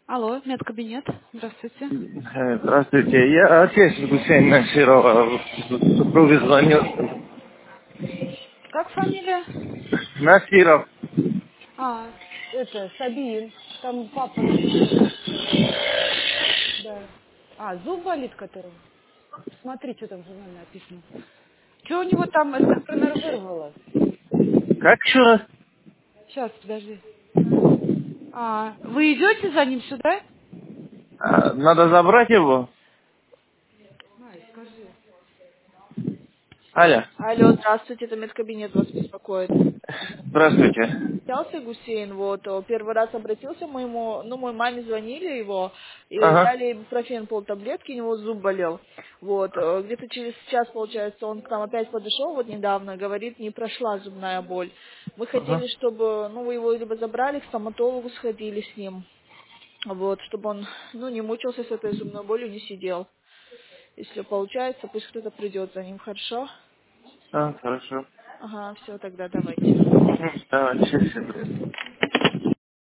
Алло, медкабинет. Здравствуйте. Здравствуйте, я отец Гусейн Насирова, супруге звонил. Как фамилия? Насиров. Это Сабин. Там папа написано. Да. Зуб болит которого? Смотри, что там в журнале написано. Что у него там, например, вырвало? Как еще раз? Сейчас, подожди. Вы идете за ним сюда? Надо забрать его? Скажи. Аля, Алло, здравствуйте, это медкабинет вас беспокоит. здравствуйте. Взялся Гусейн, первый раз обратился моему, мой маме звонили его, и Ага, дали ибупрофен полтаблетки, у него зуб болел. Где-то через час, получается, он к нам опять подошел, недавно, говорит, не прошла зубная боль. Мы хотели, ага. чтобы, вы его либо забрали, к стоматологу сходили с ним, чтобы он, не мучился с этой зубной болью, не сидел. Если получается, пусть кто-то придет за ним, хорошо? Хорошо. Ага, все, тогда давайте. Давай, сейчас.